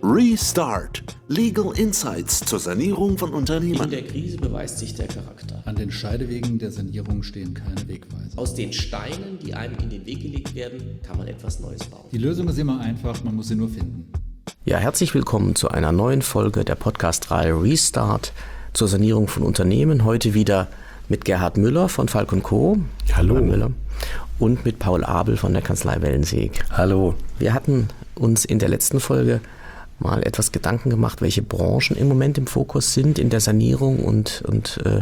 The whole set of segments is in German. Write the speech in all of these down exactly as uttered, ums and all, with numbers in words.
Restart. Legal Insights zur Sanierung von Unternehmen. In der Krise beweist sich der Charakter. An den Scheidewegen der Sanierung stehen keine Wegweiser. Aus den Steinen, die einem in den Weg gelegt werden, kann man etwas Neues bauen. Die Lösung ist immer einfach, man muss sie nur finden. Ja, herzlich willkommen zu einer neuen Folge der Podcast-Reihe Restart zur Sanierung von Unternehmen. Heute wieder mit Gerhard Müller von Falk und Co. Hallo. Herr Müller. Und mit Paul Abel von der Kanzlei Wellensiek. Hallo. Wir hatten uns in der letzten Folge mal etwas Gedanken gemacht, welche Branchen im Moment im Fokus sind in der Sanierung und, und äh,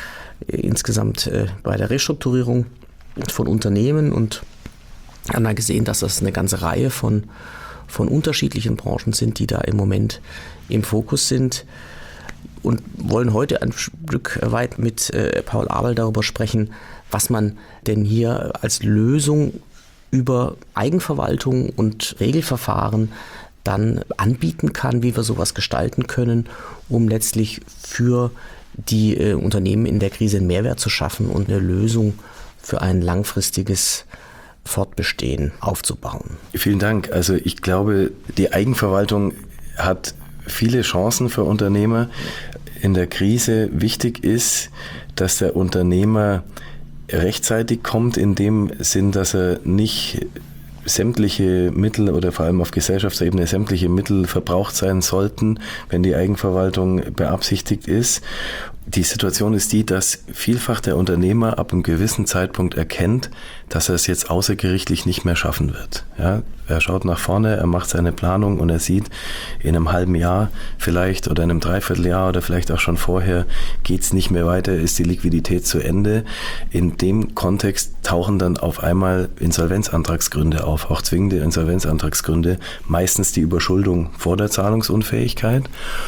insgesamt äh, bei der Restrukturierung von Unternehmen, und haben da gesehen, dass das eine ganze Reihe von, von unterschiedlichen Branchen sind, die da im Moment im Fokus sind, und wollen heute ein Stück weit mit äh, Paul Abel darüber sprechen, was man denn hier als Lösung über Eigenverwaltung und Regelverfahren dann anbieten kann, wie wir sowas gestalten können, um letztlich für die äh, Unternehmen in der Krise einen Mehrwert zu schaffen und eine Lösung für ein langfristiges Fortbestehen aufzubauen. Vielen Dank. Also ich glaube, die Eigenverwaltung hat viele Chancen für Unternehmer. In der Krise wichtig ist, dass der Unternehmer rechtzeitig kommt, in dem Sinn, dass er nicht sämtliche Mittel oder vor allem auf Gesellschaftsebene sämtliche Mittel verbraucht sein sollten, wenn die Eigenverwaltung beabsichtigt ist. Die Situation ist die, dass vielfach der Unternehmer ab einem gewissen Zeitpunkt erkennt, dass er es jetzt außergerichtlich nicht mehr schaffen wird. Ja, er schaut nach vorne, er macht seine Planung und er sieht, in einem halben Jahr vielleicht oder in einem Dreivierteljahr oder vielleicht auch schon vorher geht es nicht mehr weiter, ist die Liquidität zu Ende. In dem Kontext tauchen dann auf einmal Insolvenzantragsgründe auf, auch zwingende Insolvenzantragsgründe, meistens die Überschuldung vor der Zahlungsunfähigkeit,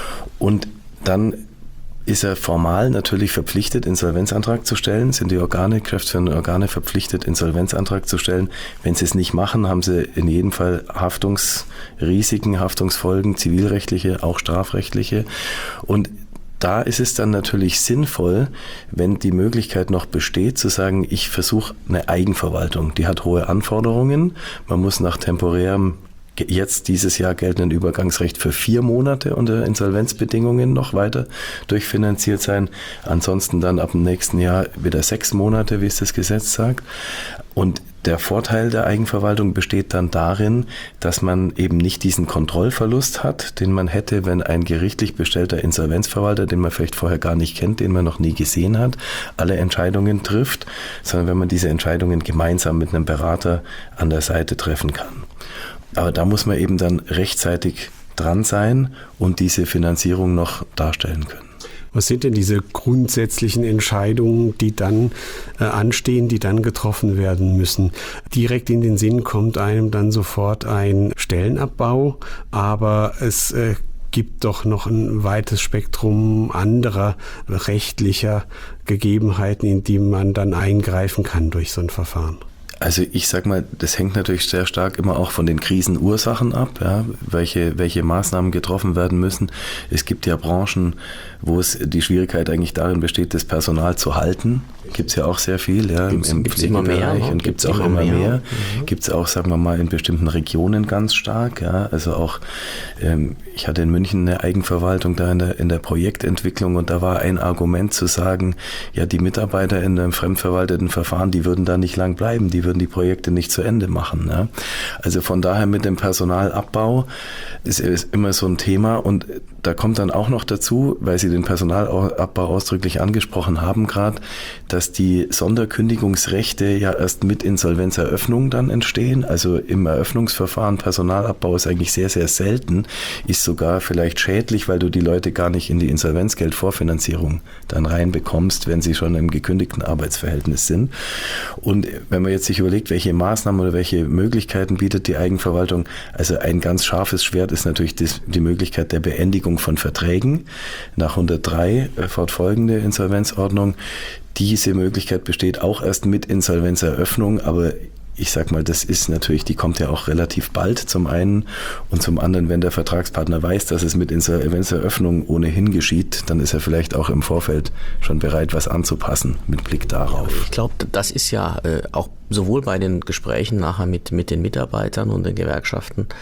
und dann ist er formal natürlich verpflichtet, Insolvenzantrag zu stellen, sind die Organe, geschäftsführenden Organe verpflichtet, Insolvenzantrag zu stellen. Wenn sie es nicht machen, haben sie in jedem Fall Haftungsrisiken, Haftungsfolgen, zivilrechtliche, auch strafrechtliche. Und da ist es dann natürlich sinnvoll, wenn die Möglichkeit noch besteht, zu sagen, ich versuche eine Eigenverwaltung. Die hat hohe Anforderungen. Man muss nach temporärem jetzt dieses Jahr geltenden Übergangsrecht für vier Monate unter Insolvenzbedingungen noch weiter durchfinanziert sein. Ansonsten dann ab dem nächsten Jahr wieder sechs Monate, wie es das Gesetz sagt. Und der Vorteil der Eigenverwaltung besteht dann darin, dass man eben nicht diesen Kontrollverlust hat, den man hätte, wenn ein gerichtlich bestellter Insolvenzverwalter, den man vielleicht vorher gar nicht kennt, den man noch nie gesehen hat, alle Entscheidungen trifft, sondern wenn man diese Entscheidungen gemeinsam mit einem Berater an der Seite treffen kann. Aber da muss man eben dann rechtzeitig dran sein und diese Finanzierung noch darstellen können. Was sind denn diese grundsätzlichen Entscheidungen, die dann äh, anstehen, die dann getroffen werden müssen? Direkt in den Sinn kommt einem dann sofort ein Stellenabbau, aber es äh, gibt doch noch ein weites Spektrum anderer rechtlicher Gegebenheiten, in die man dann eingreifen kann durch so ein Verfahren. Also ich sag mal, das hängt natürlich sehr stark immer auch von den Krisenursachen ab, ja, welche, welche Maßnahmen getroffen werden müssen. Es gibt ja Branchen, wo es die Schwierigkeit eigentlich darin besteht, das Personal zu halten. Gibt es ja auch sehr viel, ja, gibt's, im gibt's Pflegebereich immer mehr, und gibt es auch immer mehr. mehr. Mhm. Gibt es auch, sagen wir mal, in bestimmten Regionen ganz stark. Ja, also auch, ähm, ich hatte in München eine Eigenverwaltung da in der, in der Projektentwicklung, und da war ein Argument zu sagen, ja, die Mitarbeiter in einem fremdverwalteten Verfahren, die würden da nicht lang bleiben, die würden die Projekte nicht zu Ende machen. Ja. Also von daher mit dem Personalabbau ist, ist immer so ein Thema, und da kommt dann auch noch dazu, weil Sie den Personalabbau ausdrücklich angesprochen haben gerade, dass die Sonderkündigungsrechte ja erst mit Insolvenzeröffnung dann entstehen. Also im Eröffnungsverfahren Personalabbau ist eigentlich sehr, sehr selten, ist sogar vielleicht schädlich, weil du die Leute gar nicht in die Insolvenzgeldvorfinanzierung dann reinbekommst, wenn sie schon im gekündigten Arbeitsverhältnis sind. Und wenn man jetzt sich überlegt, welche Maßnahmen oder welche Möglichkeiten bietet die Eigenverwaltung, also ein ganz scharfes Schwert ist natürlich das, die Möglichkeit der Beendigung von Verträgen nach hundertdrei fortfolgende Insolvenzordnung. Diese Möglichkeit besteht auch erst mit Insolvenzeröffnung, aber ich sag mal, das ist natürlich, die kommt ja auch relativ bald zum einen, und zum anderen, wenn der Vertragspartner weiß, dass es mit Insolvenzeröffnung ohnehin geschieht, dann ist er vielleicht auch im Vorfeld schon bereit, was anzupassen mit Blick darauf. Ich glaube, das ist ja äh, auch sowohl bei den Gesprächen nachher mit, mit den Mitarbeitern und den Gewerkschaften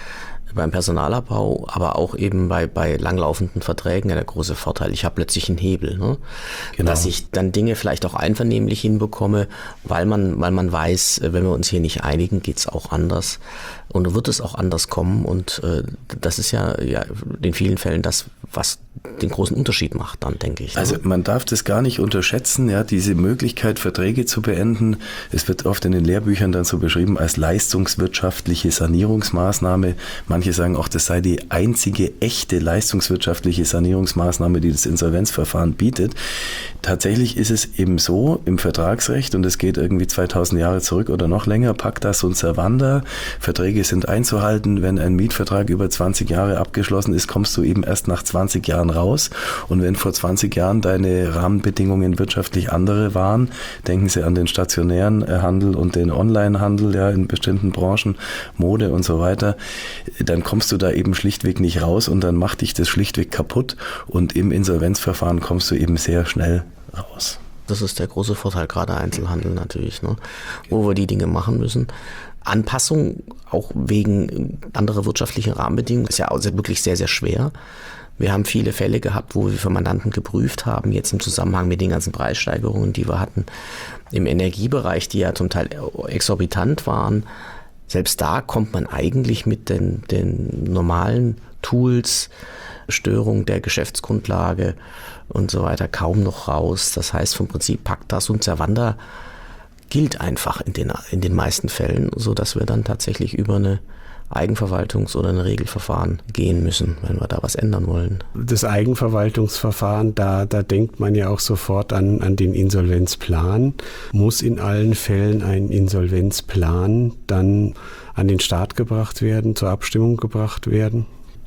beim Personalabbau, aber auch eben bei, bei langlaufenden Verträgen ja der große Vorteil. Ich habe plötzlich einen Hebel, ne? Genau. Dass ich dann Dinge vielleicht auch einvernehmlich hinbekomme, weil man, weil man weiß, wenn wir uns hier nicht einigen, geht's auch anders und wird es auch anders kommen und äh, das ist ja, ja in vielen Fällen das, was den großen Unterschied macht dann, denke ich. Ne? Also man darf das gar nicht unterschätzen, ja, diese Möglichkeit, Verträge zu beenden. Es wird oft in den Lehrbüchern dann so beschrieben als leistungswirtschaftliche Sanierungsmaßnahme. Manche sagen auch, das sei die einzige echte leistungswirtschaftliche Sanierungsmaßnahme, die das Insolvenzverfahren bietet. Tatsächlich ist es eben so im Vertragsrecht, und es geht irgendwie zweitausend Jahre zurück oder noch länger, Pacta sunt servanda, Verträge sind einzuhalten. Wenn ein Mietvertrag über zwanzig Jahre abgeschlossen ist, kommst du eben erst nach zwanzig Jahren raus. Und wenn vor zwanzig Jahren deine Rahmenbedingungen wirtschaftlich andere waren, denken Sie an den stationären Handel und den Onlinehandel, ja, in bestimmten Branchen, Mode und so weiter, dann kommst du da eben schlichtweg nicht raus und dann macht dich das schlichtweg kaputt und im Insolvenzverfahren kommst du eben sehr schnell raus. Das ist der große Vorteil, gerade Einzelhandel natürlich, ne? Wo wir die Dinge machen müssen. Anpassung, auch wegen anderer wirtschaftlicher Rahmenbedingungen, ist ja auch wirklich sehr, sehr schwer. Wir haben viele Fälle gehabt, wo wir für Mandanten geprüft haben, jetzt im Zusammenhang mit den ganzen Preissteigerungen, die wir hatten, im Energiebereich, die ja zum Teil exorbitant waren. Selbst da kommt man eigentlich mit den, den normalen Tools, Störung der Geschäftsgrundlage und so weiter kaum noch raus. Das heißt vom Prinzip Pacta sunt servanda gilt einfach in den, in den meisten Fällen, sodass wir dann tatsächlich über eine Eigenverwaltungs- oder ein Regelverfahren gehen müssen, wenn wir da was ändern wollen. Das Eigenverwaltungsverfahren, da, da denkt man ja auch sofort an, an den Insolvenzplan. Muss in allen Fällen ein Insolvenzplan dann an den Start gebracht werden, zur Abstimmung gebracht werden?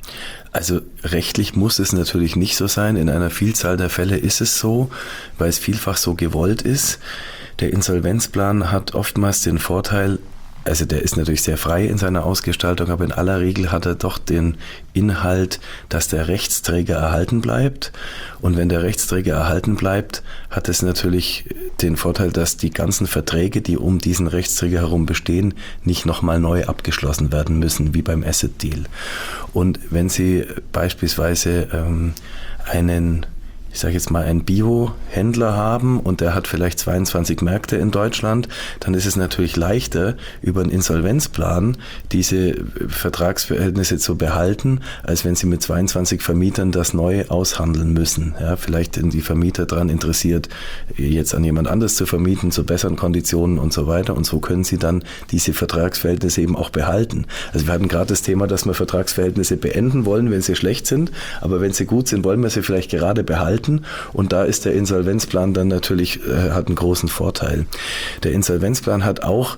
Also rechtlich muss es natürlich nicht so sein. In einer Vielzahl der Fälle ist es so, weil es vielfach so gewollt ist. Der Insolvenzplan hat oftmals den Vorteil, also der ist natürlich sehr frei in seiner Ausgestaltung, aber in aller Regel hat er doch den Inhalt, dass der Rechtsträger erhalten bleibt. Und wenn der Rechtsträger erhalten bleibt, hat es natürlich den Vorteil, dass die ganzen Verträge, die um diesen Rechtsträger herum bestehen, nicht nochmal neu abgeschlossen werden müssen, wie beim Asset Deal. Und wenn Sie beispielsweise ähm, einen ich sage jetzt mal, einen Bio-Händler haben und der hat vielleicht zweiundzwanzig Märkte in Deutschland, dann ist es natürlich leichter, über einen Insolvenzplan diese Vertragsverhältnisse zu behalten, als wenn Sie mit zweiundzwanzig Vermietern das neu aushandeln müssen. Ja, vielleicht sind die Vermieter daran interessiert, jetzt an jemand anderes zu vermieten, zu besseren Konditionen und so weiter. Und so können Sie dann diese Vertragsverhältnisse eben auch behalten. Also wir hatten gerade das Thema, dass wir Vertragsverhältnisse beenden wollen, wenn sie schlecht sind, aber wenn sie gut sind, wollen wir sie vielleicht gerade behalten. Und da ist der Insolvenzplan dann natürlich, äh, hat einen großen Vorteil. Der Insolvenzplan hat auch,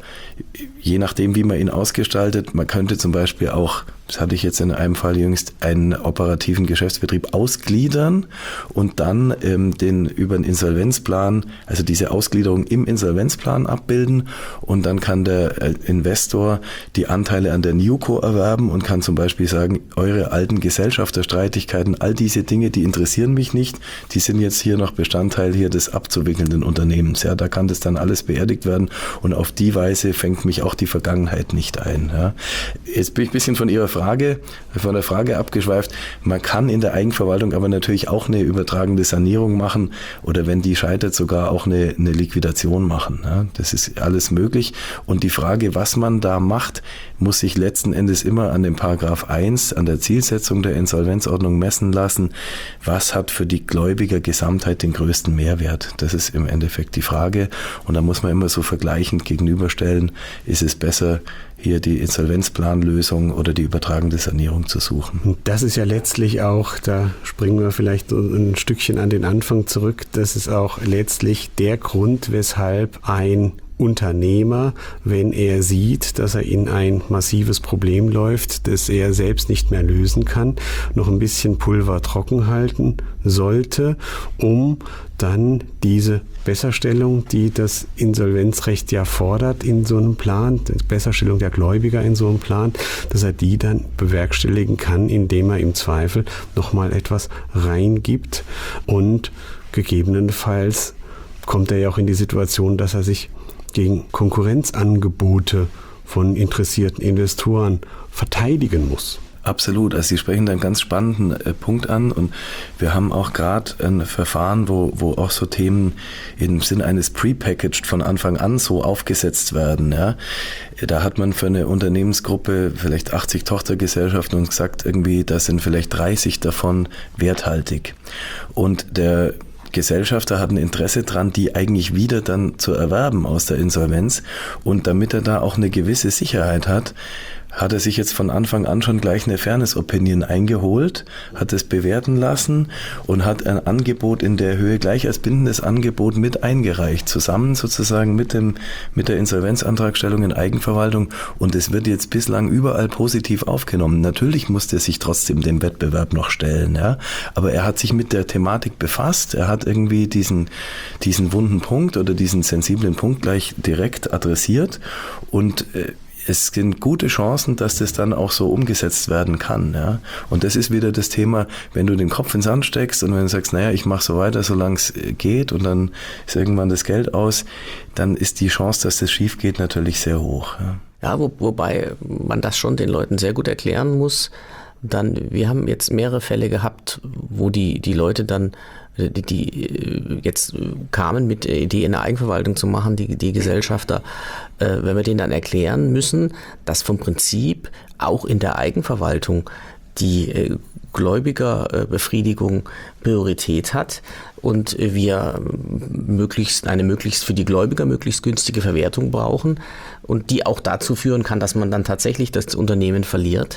je nachdem wie man ihn ausgestaltet, man könnte zum Beispiel auch, das hatte ich jetzt in einem Fall jüngst, einen operativen Geschäftsbetrieb ausgliedern und dann ähm, den über den Insolvenzplan, also diese Ausgliederung im Insolvenzplan abbilden und dann kann der äh, Investor die Anteile an der Newco erwerben und kann zum Beispiel sagen, eure alten Gesellschafterstreitigkeiten, all diese Dinge, die interessieren mich nicht, die sind jetzt hier noch Bestandteil hier des abzuwickelnden Unternehmens. Ja, da kann das dann alles beerdigt werden und auf die Weise fängt mich auch die Vergangenheit nicht ein. Ja. Jetzt bin ich ein bisschen von Ihrer Frage, von der Frage abgeschweift. Man kann in der Eigenverwaltung aber natürlich auch eine übertragende Sanierung machen oder wenn die scheitert, sogar auch eine, eine Liquidation machen. Ja. Das ist alles möglich. Und die Frage, was man da macht, muss sich letzten Endes immer an dem Paragraph eins, an der Zielsetzung der Insolvenzordnung messen lassen. Was hat für die Gläubiger Gesamtheit den größten Mehrwert? Das ist im Endeffekt die Frage. Und da muss man immer so vergleichend gegenüberstellen, ist es besser, hier die Insolvenzplanlösung oder die übertragende Sanierung zu suchen. Das ist ja letztlich auch, da springen wir vielleicht ein Stückchen an den Anfang zurück, das ist auch letztlich der Grund, weshalb ein Unternehmer, wenn er sieht, dass er in ein massives Problem läuft, das er selbst nicht mehr lösen kann, noch ein bisschen Pulver trocken halten sollte, um dann diese Besserstellung, die das Insolvenzrecht ja fordert in so einem Plan, die Besserstellung der Gläubiger in so einem Plan, dass er die dann bewerkstelligen kann, indem er im Zweifel nochmal etwas reingibt und gegebenenfalls kommt er ja auch in die Situation, dass er sich gegen Konkurrenzangebote von interessierten Investoren verteidigen muss. Absolut. Also Sie sprechen da einen ganz spannenden äh, Punkt an und wir haben auch gerade ein Verfahren, wo, wo auch so Themen im Sinn eines Prepackaged von Anfang an so aufgesetzt werden. Ja. Da hat man für eine Unternehmensgruppe vielleicht achtzig Tochtergesellschaften und gesagt, irgendwie, da sind vielleicht dreißig davon werthaltig. Und der Gesellschafter hat ein Interesse dran, die eigentlich wieder dann zu erwerben aus der Insolvenz. Und damit er da auch eine gewisse Sicherheit hat, hat er sich jetzt von Anfang an schon gleich eine Fairness-Opinion eingeholt, hat es bewerten lassen und hat ein Angebot in der Höhe gleich als bindendes Angebot mit eingereicht, zusammen sozusagen mit dem mit der Insolvenzantragstellung in Eigenverwaltung, und es wird jetzt bislang überall positiv aufgenommen. Natürlich musste er sich trotzdem dem Wettbewerb noch stellen, ja, aber er hat sich mit der Thematik befasst, er hat irgendwie diesen diesen wunden Punkt oder diesen sensiblen Punkt gleich direkt adressiert und äh, es sind gute Chancen, dass das dann auch so umgesetzt werden kann. Ja? Und das ist wieder das Thema, wenn du den Kopf ins Sand steckst und wenn du sagst, naja, ich mache so weiter, solange es geht und dann ist irgendwann das Geld aus, dann ist die Chance, dass das schief geht, natürlich sehr hoch. Ja, ja wo, wobei man das schon den Leuten sehr gut erklären muss. Dann, wir haben jetzt mehrere Fälle gehabt, wo die, die Leute dann Die, die jetzt kamen mit der Idee, eine Eigenverwaltung zu machen, die, die Gesellschafter, äh, wenn wir denen dann erklären müssen, dass vom Prinzip auch in der Eigenverwaltung die äh, Gläubigerbefriedigung Priorität hat und wir möglichst eine möglichst für die Gläubiger möglichst günstige Verwertung brauchen und die auch dazu führen kann, dass man dann tatsächlich das Unternehmen verliert.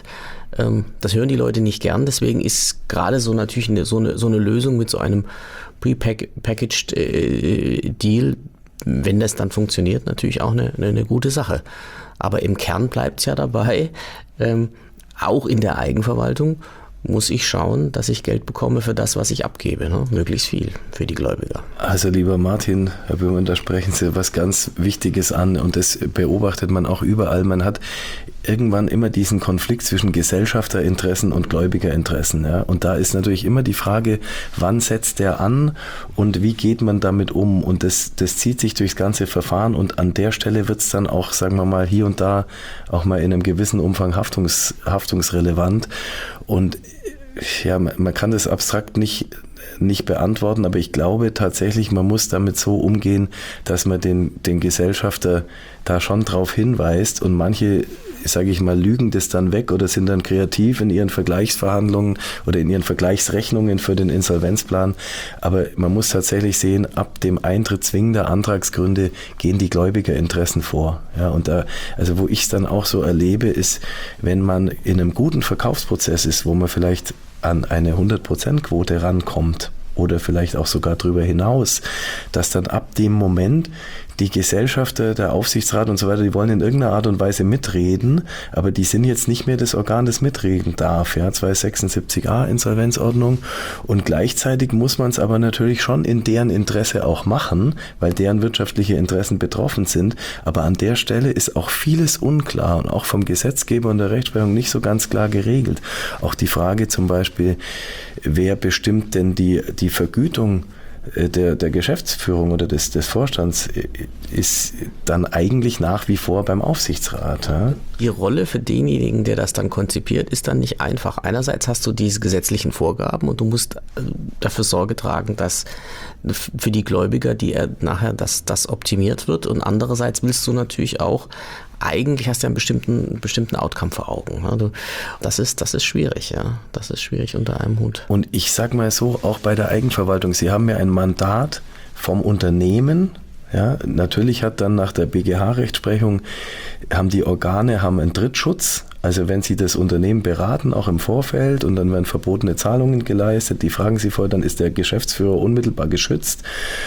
Das hören die Leute nicht gern, deswegen ist gerade so natürlich eine, so, eine, so eine Lösung mit so einem Prepackaged äh, Deal, wenn das dann funktioniert, natürlich auch eine, eine, eine gute Sache. Aber im Kern bleibt es ja dabei, ähm, auch in der Eigenverwaltung muss ich schauen, dass ich Geld bekomme für das, was ich abgebe, ne? Möglichst viel für die Gläubiger. Also lieber Martin, Herr Böhmann, da sprechen Sie was ganz Wichtiges an und das beobachtet man auch überall. Man hat irgendwann immer diesen Konflikt zwischen Gesellschafterinteressen und Gläubigerinteressen. Ja? Und da ist natürlich immer die Frage, wann setzt der an und wie geht man damit um? Und das, das zieht sich durchs ganze Verfahren und an der Stelle wird es dann auch, sagen wir mal, hier und da auch mal in einem gewissen Umfang haftungs, haftungsrelevant. Und ja, man kann das abstrakt nicht, nicht beantworten, aber ich glaube tatsächlich, man muss damit so umgehen, dass man den, den Gesellschafter da schon drauf hinweist und manche, sage ich mal, lügen das dann weg oder sind dann kreativ in ihren Vergleichsverhandlungen oder in ihren Vergleichsrechnungen für den Insolvenzplan. Aber man muss tatsächlich sehen, ab dem Eintritt zwingender Antragsgründe gehen die Gläubigerinteressen vor. Ja, und da, also wo ich es dann auch so erlebe, ist, wenn man in einem guten Verkaufsprozess ist, wo man vielleicht an eine hundert Prozent Quote rankommt oder vielleicht auch sogar darüber hinaus, dass dann ab dem Moment die Gesellschafter, der Aufsichtsrat und so weiter, die wollen in irgendeiner Art und Weise mitreden, aber die sind jetzt nicht mehr das Organ, das mitreden darf, ja, zweihundertsechsundsiebzig a Insolvenzordnung, und gleichzeitig muss man es aber natürlich schon in deren Interesse auch machen, weil deren wirtschaftliche Interessen betroffen sind, aber an der Stelle ist auch vieles unklar und auch vom Gesetzgeber und der Rechtsprechung nicht so ganz klar geregelt. Auch die Frage zum Beispiel, wer bestimmt denn die, die Vergütung Der, der Geschäftsführung oder des, des Vorstands ist dann eigentlich nach wie vor beim Aufsichtsrat. Ja? Die Rolle für denjenigen, der das dann konzipiert, ist dann nicht einfach. Einerseits hast du diese gesetzlichen Vorgaben und du musst dafür Sorge tragen, dass für die Gläubiger, die er nachher, dass das optimiert wird, und andererseits willst du natürlich auch, eigentlich hast du einen bestimmten, bestimmten Outcome vor Augen. Das ist, das ist schwierig, ja. Das ist schwierig unter einem Hut. Und ich sag mal so, auch bei der Eigenverwaltung, Sie haben ja ein Mandat vom Unternehmen. Ja, natürlich hat dann nach der B G H-Rechtsprechung, haben die Organe haben einen Drittschutz. Also wenn Sie das Unternehmen beraten, auch im Vorfeld, und dann werden verbotene Zahlungen geleistet, die fragen Sie vorher, dann ist der Geschäftsführer unmittelbar geschützt.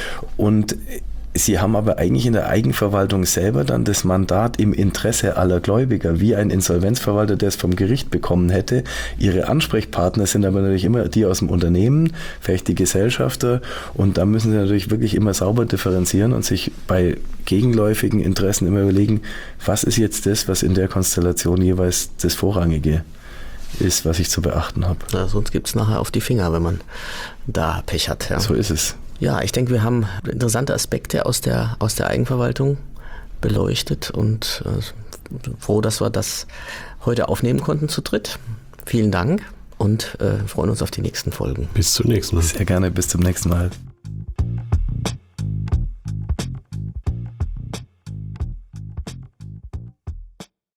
Und Sie haben aber eigentlich in der Eigenverwaltung selber dann das Mandat im Interesse aller Gläubiger, wie ein Insolvenzverwalter, der es vom Gericht bekommen hätte. Ihre Ansprechpartner sind aber natürlich immer die aus dem Unternehmen, vielleicht die Gesellschafter, und da müssen Sie natürlich wirklich immer sauber differenzieren und sich bei gegenläufigen Interessen immer überlegen, was ist jetzt das, was in der Konstellation jeweils das Vorrangige ist, was ich zu beachten habe. Ja, sonst gibt es nachher auf die Finger, wenn man da Pech hat. Ja. So ist es. Ja, ich denke, wir haben interessante Aspekte aus der, aus der Eigenverwaltung beleuchtet und äh, froh, dass wir das heute aufnehmen konnten zu dritt. vielen Dank und äh, freuen uns auf die nächsten Folgen. Bis zum nächsten Mal. Sehr gerne, bis zum nächsten Mal.